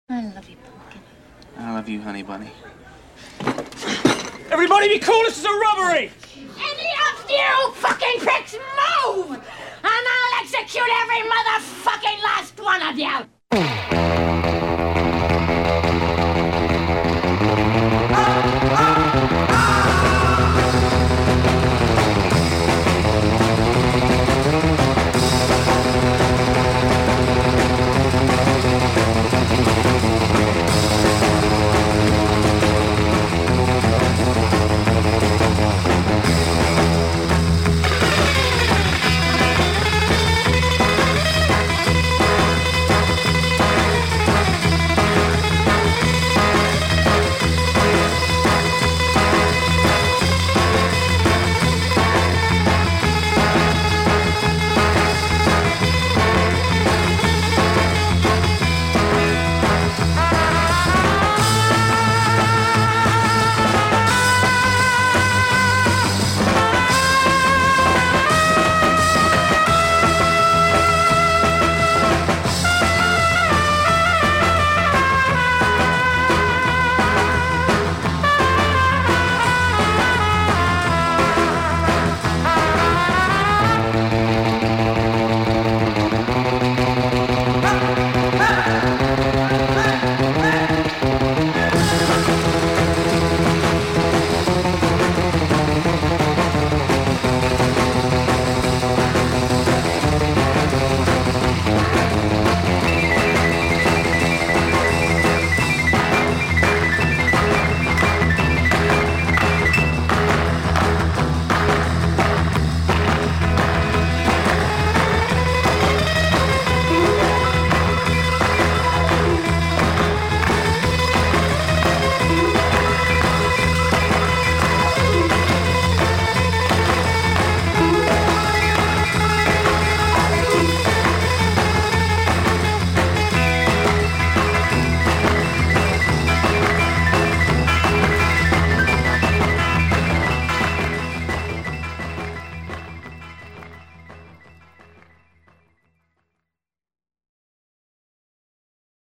I love you, Pumpkin. I love you, honey bunny. Everybody be cool, this is a robbery! Any of you fucking pricks move! And I'll execute every motherfucking last one of you!